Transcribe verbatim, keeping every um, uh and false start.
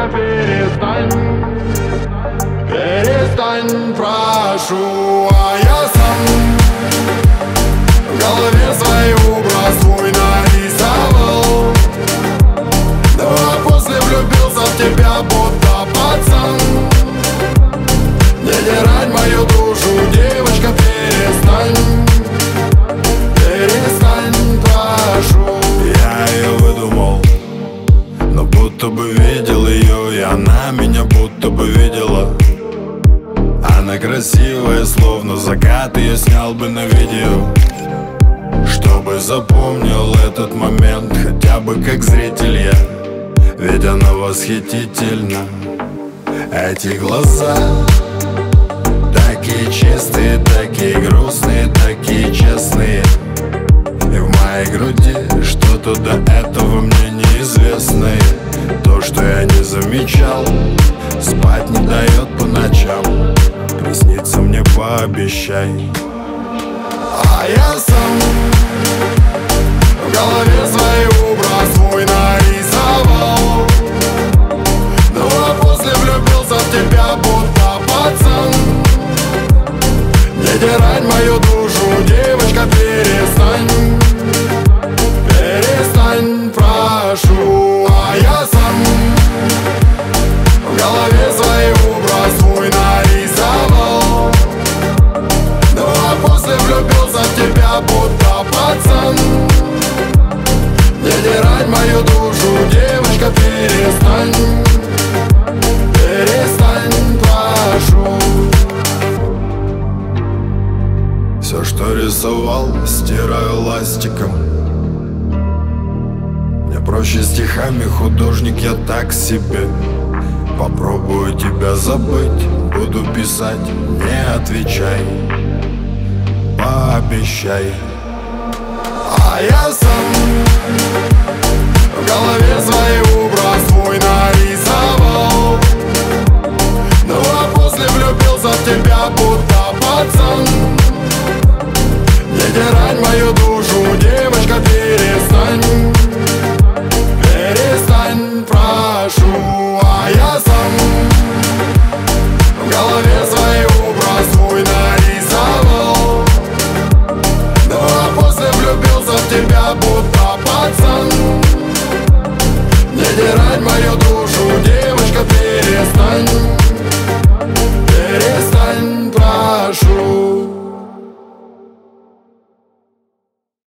девочка, перестань, перестань, прошу. А я сам в голове свой образ твой нарисовал, ну а после влюбился в тебя, будто пацан. Не дерань мою душу, девочка, перестань, перестань, прошу. Я ее выдумал, но будто бы видел ее, и она меня будто бы видела. Она красивая, словно закат, ее снял бы на видео, чтобы запомнил этот момент, хотя бы как зритель я. Ведь она восхитительна. Эти глаза такие чистые, такие грустные, такие честные. И в моей груди что-то до этого мне неизвестное. То, что я не замечал, спать не дает по ночам. Приснится мне, пообещай. А я сам в голове свой образ твой нарисовал, ну а после влюбился в тебя, будто пацан. Не дерань мою душу, девочка, перестань, перестань, прошу. А я сам в голове свой образ твой нарисовал, ну а после влюбился в тебя, будто пацан. Не дерань мою душу, девочка, перестань, перестань, прошу. Все, что рисовал, стираю ластиком. Мне проще стихами, художник я так себе. Попробую тебя забыть, буду писать, не отвечай, пообещай. А я сам в голове свою